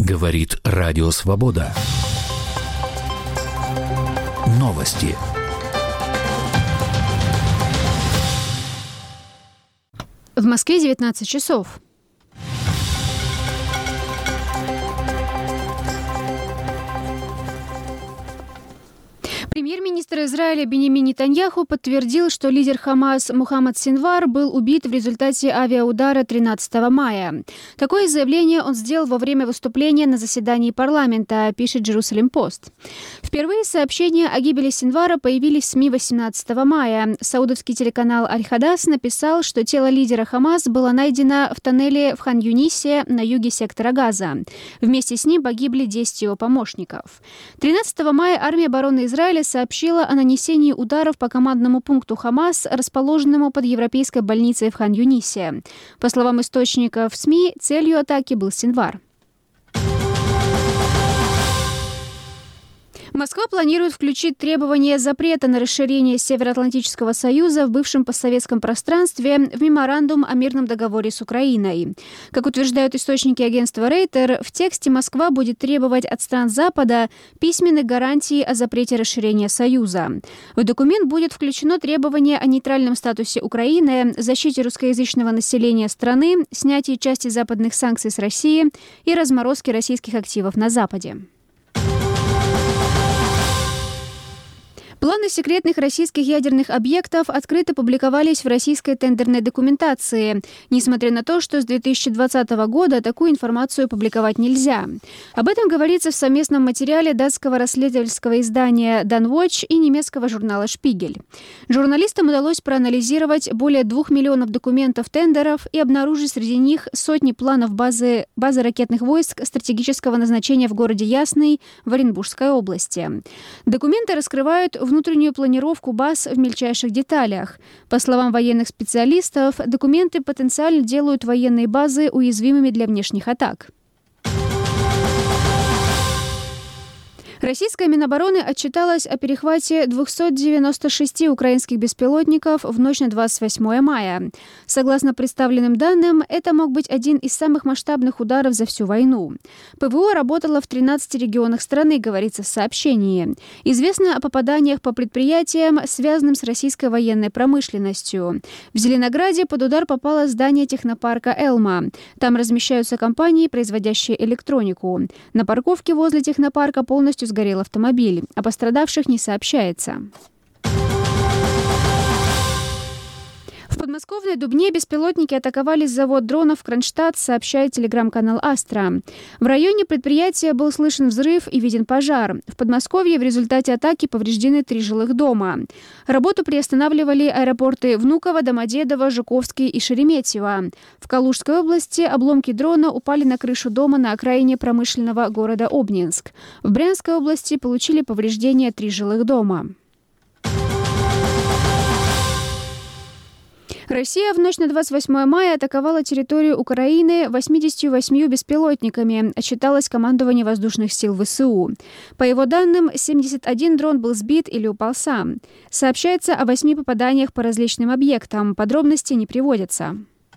Говорит Радио Свобода. Новости. В Москве 19 часов. Премьер-министр Израиля Биньямин Нетаньяху подтвердил, что лидер Хамас Мухаммад Синвар был убит в результате авиаудара 13 мая. Такое заявление он сделал во время выступления на заседании парламента, пишет Jerusalem-Post. Впервые сообщения о гибели Синвара появились в СМИ 18 мая. Саудовский телеканал Аль-Хадас написал, что тело лидера Хамас было найдено в тоннеле в Хан-Юнисе на юге сектора Газа. Вместе с ним погибли 10 его помощников. 13 мая армия обороны Израиля сообщила о нанесении ударов по командному пункту Хамас, расположенному под европейской больницей в Хан-Юнисе. По словам источников СМИ, целью атаки был Синвар. Москва планирует включить требования запрета на расширение Североатлантического союза в бывшем постсоветском пространстве в меморандум о мирном договоре с Украиной. Как утверждают источники агентства Рейтер, в тексте Москва будет требовать от стран Запада письменных гарантий о запрете расширения союза. В документ будет включено требование о нейтральном статусе Украины, защите русскоязычного населения страны, снятии части западных санкций с России и разморозке российских активов на Западе. Планы секретных российских ядерных объектов открыто публиковались в российской тендерной документации, несмотря на то, что с 2020 года такую информацию публиковать нельзя. Об этом говорится в совместном материале датского расследовательского издания Danwatch и немецкого журнала «Шпигель». Журналистам удалось проанализировать более 2 миллионов документов тендеров и обнаружить среди них сотни планов базы ракетных войск стратегического назначения в городе Ясный в Оренбургской области. Документы раскрывают внутреннюю планировку баз в мельчайших деталях. По словам военных специалистов, документы потенциально делают военные базы уязвимыми для внешних атак. Российская Минобороны отчиталась о перехвате 296 украинских беспилотников в ночь на 28 мая. Согласно представленным данным, это мог быть один из самых масштабных ударов за всю войну. ПВО работало в 13 регионах страны, говорится в сообщении. Известно о попаданиях по предприятиям, связанным с российской военной промышленностью. В Зеленограде под удар попало здание технопарка «Элма». Там размещаются компании, производящие электронику. На парковке возле технопарка полностью сгорел автомобиль. О пострадавших не сообщается. В подмосковной Дубне беспилотники атаковали завод дронов Кронштадт, сообщает телеграм-канал «Астра». В районе предприятия был слышен взрыв и виден пожар. В Подмосковье в результате атаки повреждены 3 жилых дома. Работу приостанавливали аэропорты Внуково, Домодедово, Жуковский и Шереметьево. В Калужской области обломки дрона упали на крышу дома на окраине промышленного города Обнинск. В Брянской области получили повреждения 3 жилых дома. Россия в ночь на 28 мая атаковала территорию Украины 88 беспилотниками, отчиталось командование воздушных сил ВСУ. По его данным, 71 дрон был сбит или упал сам. Сообщается о 8 попаданиях по различным объектам. Подробности не приводятся.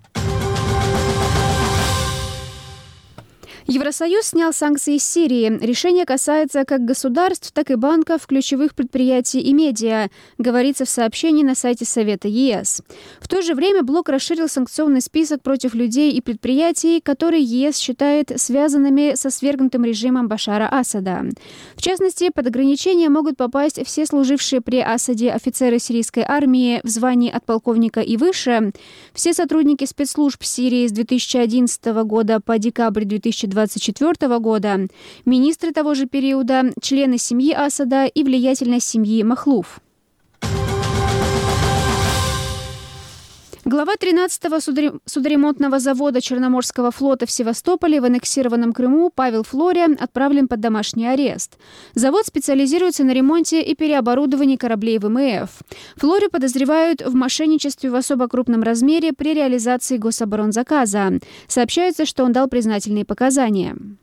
Евросоюз снял санкции с Сирии. Решение касается как государств, так и банков, ключевых предприятий и медиа, говорится в сообщении на сайте Совета ЕС. В то же время блок расширил санкционный список против людей и предприятий, которые ЕС считает связанными со свергнутым режимом Башара Асада. В частности, под ограничения могут попасть все служившие при Асаде офицеры сирийской армии в звании от полковника и выше, все сотрудники спецслужб Сирии с 2011 года по декабрь 2024 года, министры того же периода, члены семьи Асада и влиятельной семьи Махлуф. Глава 13-го судоремонтного завода Черноморского флота в Севастополе в аннексированном Крыму Павел Флоря отправлен под домашний арест. Завод специализируется на ремонте и переоборудовании кораблей ВМФ. Флорю подозревают в мошенничестве в особо крупном размере при реализации гособоронзаказа. Сообщается, что он дал признательные показания.